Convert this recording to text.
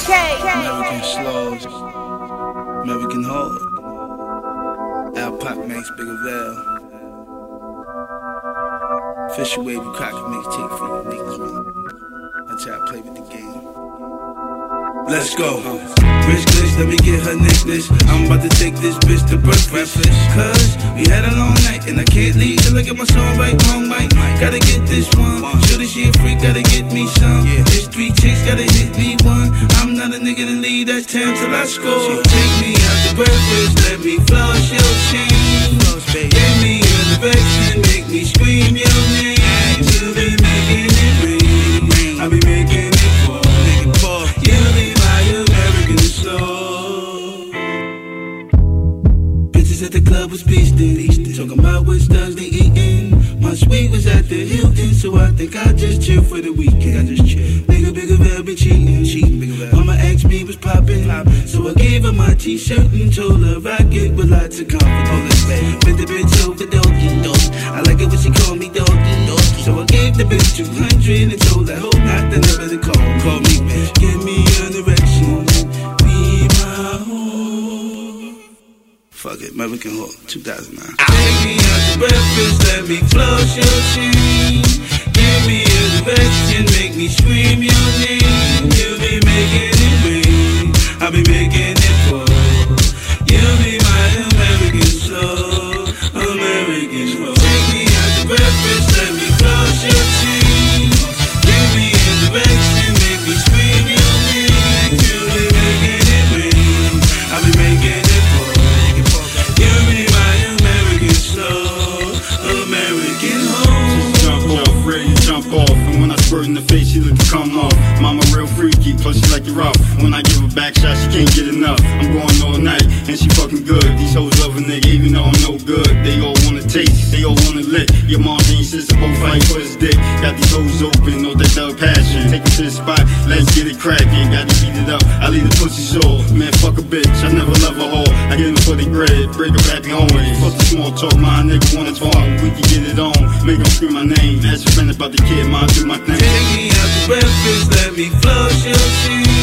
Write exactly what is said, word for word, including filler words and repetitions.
American slows, American hard. Al Pop makes Bigger Val. Fisher Wavy Crockett mixtape for you niggas, man. I try to play with the game. Let's go. Rich glitch, let me get her necklace. I'm about to take this bitch to breakfast. Cause we had a long night and I can't leave till I get my song right, wrong mic. Gotta get this one. Shorty, she a freak, gotta get me some. This three chicks, gotta hit me one. I'm not a nigga to lead, that's ten till I score. Take me out to breakfast, let me flush your chain. Give me an affection, make me scream your name. You'll be making it rain, I'll be making it fall. You'll be my American slow. Bitches at the club was beastin', talking about what studs they eatin'. My suite was at the Hilton, so I think I just chill for the weekend. I just chill. Nigga, Bigger Val be cheatin', cheatin'. Bigger Val. Mama asked me was poppin', poppin'. So I gave her my t-shirt and told her rock it with lots of confidence. Been the bitch over doggy dog. I like it when she call me doggy dog. So I gave the bitch two hundred and told her hope not to never to call. Call me bitch, give me an erection, be my whore. Fuck it, American Hawk, two thousand nine. Take me out to breakfast, let me flush your chain. Give me an erection, make me scream your name. You'll be making it rain, I'll be making it fall. You'll be my American slow, American slow. Take me out to breakfast, let me flush your chain. Give me an erection, make me scream your name. You'll be making it rain, I'll be making it fall. You'll be my American slow, American home. Just jump off, ready to jump off. And when I squirt in the face, she look to come off. Mama real freaky, plus she like it rough. When I give her back shot, she can't get enough. I'm going all night, and she fucking good. These hoes love a nigga, even though I'm no good. They all wanna taste, they all wanna lick. Your mom and your sister both fight for his dick. Got these hoes open, know that thug passion. Take it to the spot, let's get it crackin'. Gotta beat it up, I leave the pussy sore. Man, fuck a bitch, I never love a hoe. I get them for the bread, break her back home. Fuck the small talk, my nigga wanna talk. We can get it on, make them scream my name. Ask your friend about the kid, ma, do my thing. Take me out to breakfast, let me flush your chain.